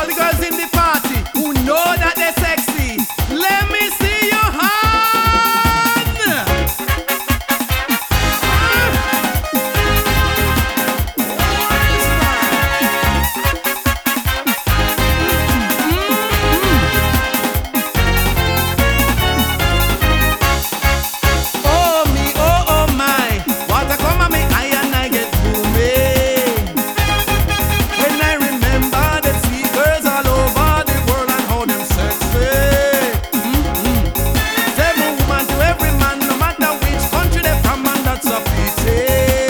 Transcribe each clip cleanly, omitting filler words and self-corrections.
the girls in the party who know that they're sexy, let me see your hand. Oh me, oh my, what a come on me, I and I get moving. When I remember the sweet girls all over the world and how them sexy. Seven woman to every man, no matter which country they're from, and that's a pity.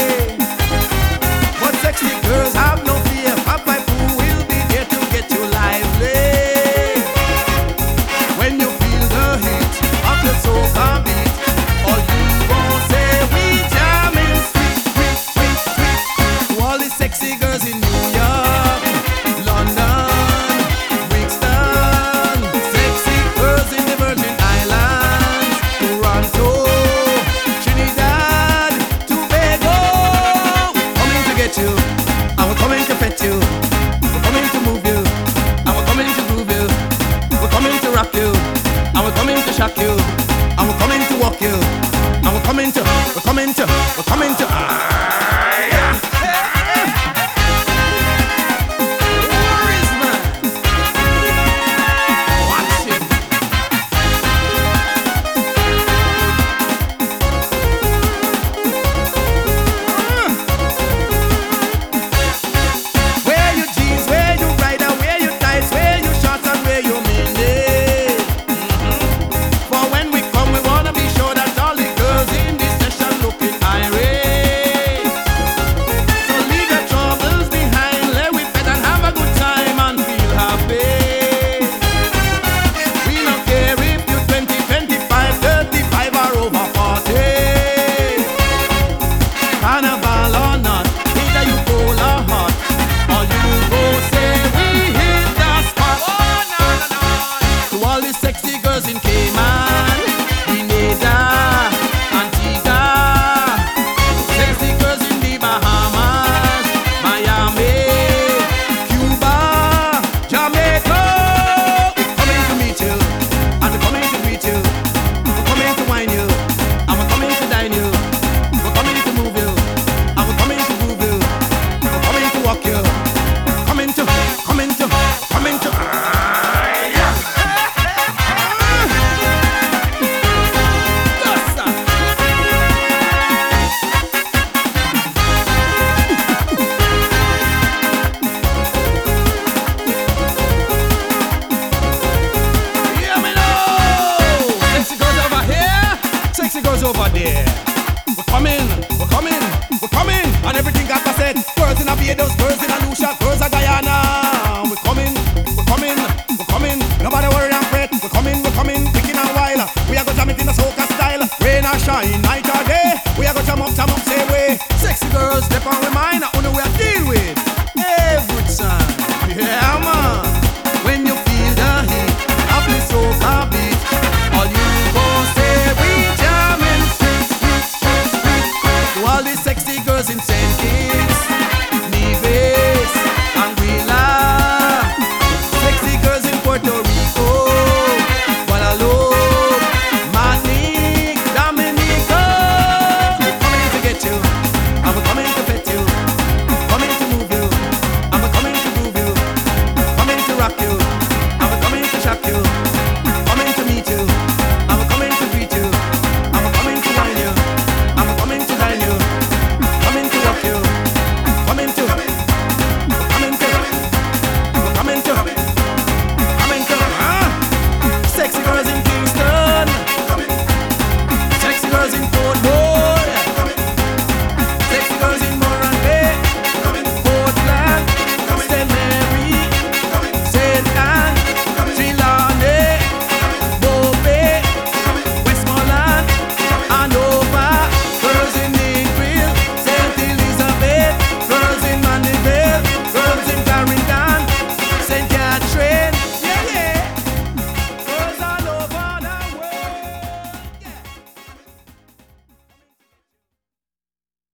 But sexy girls have no fear, Papa Pooh will be there to get you lively. When you feel the heat of the soca beat, all you gon' say we jamming sweet, sweet, sweet, sweet. To all the sexy girls in New York, London, Brixton, sexy girls in the Virgin Islands, Toronto, Trinidad, Tobago. Coming to get you, and we're coming to pet you. We're coming to move you, and we're coming to groove you. We're coming to rock you, and we're coming to shock you, and we're coming to walk you, and we're coming to. Where is man? Watch it. Wear your jeans, wear your rider, wear your tights, wear your shorts, and wear your mini. For when we come, we wanna be sure that all the girls in this session looking irate. So leave your troubles behind, let we bet and have a good time and feel happy. We don't care if you're 20, 25, 35 or over 40. Carnival or not, either you cold or hot, or you go say we hit the spot. Oh no no no! To all the sexy girls in Cayman, Grenada, Antigua, sexy girls in the Bahamas, Miami, Cuba, Jamaica. We're coming to meet you, and we're coming to greet you. We're coming to wine you, and we're coming to dine you. We're coming to move you, and we're coming to groove you. We're coming to walk you. Coming to. Yeah, me know. Sexy girls over here, sexy girls over there. We're coming, and everything got to said. Girls in a Barbados,